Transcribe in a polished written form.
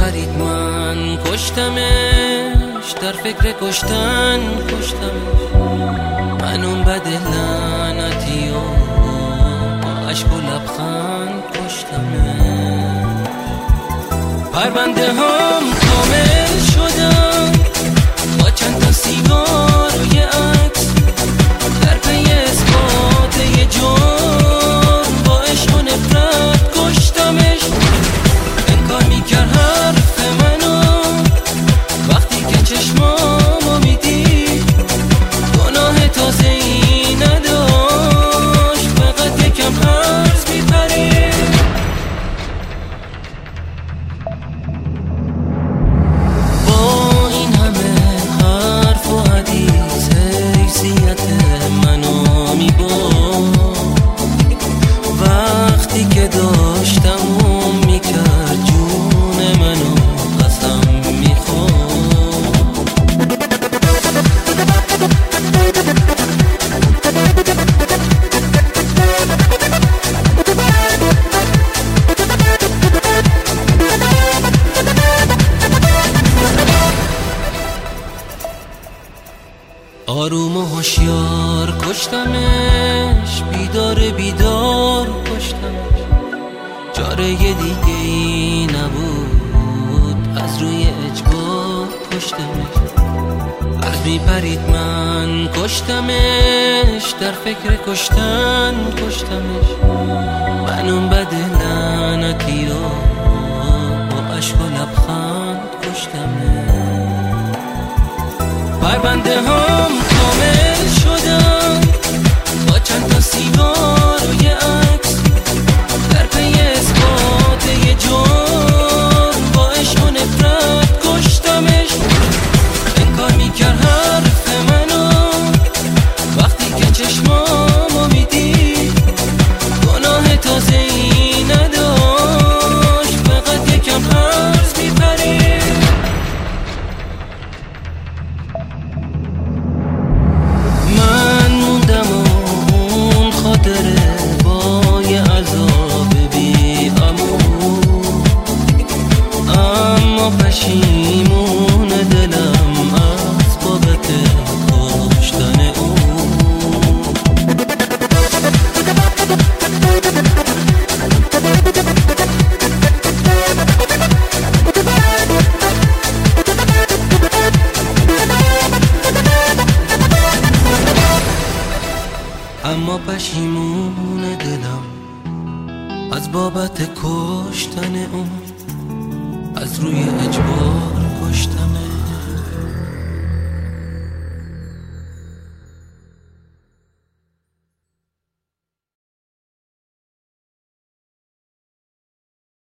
میپرید من کشتمش، در فکر کشتن کشتمش. من اون بد لعنتی و با عشق و لبخند کشتمش. پرونده هم کامل شدم با چند تا سیگار و یه عکس، در پی اثبات یه جرم با عشق و نفرت کشتمش. انکار میکرد حرف منو وقتی که چشمامو میدید، گناه تازه‌ای نداشت، فقط یکم عرض میپرید. با این همه حرف و حدیث حیثیت منو میبرد، وقتی که داشتم اون میکرد جون منو قسم میخورد. آروم و هوشیار کشتمش، بیدار کشتمش. چاره دیگه ای نبود، از روی اجبار کشتمش. عرض میپرید من کشتمش، در فکر کشتن کشتمش. من اون بد لعنتی رو با عشق و لبخند کشتمش. پرونده هم کامل شدم با چند تا سیگار و یه عکس، در پی اثبات یه جرم با عشق و نفرت کشتمش. انکار میکرد حرف منو وقتی که چشمامو میدید، گناه تازه‌ای نداشت، فقط یکم عرض میپرید. من موندم و اون خاطره با یه عذاب بی امون، اما پشیمون دلم از بابت کشتن اون. اما پشیمون دلم از بابت کشتن اون، از روی اجبار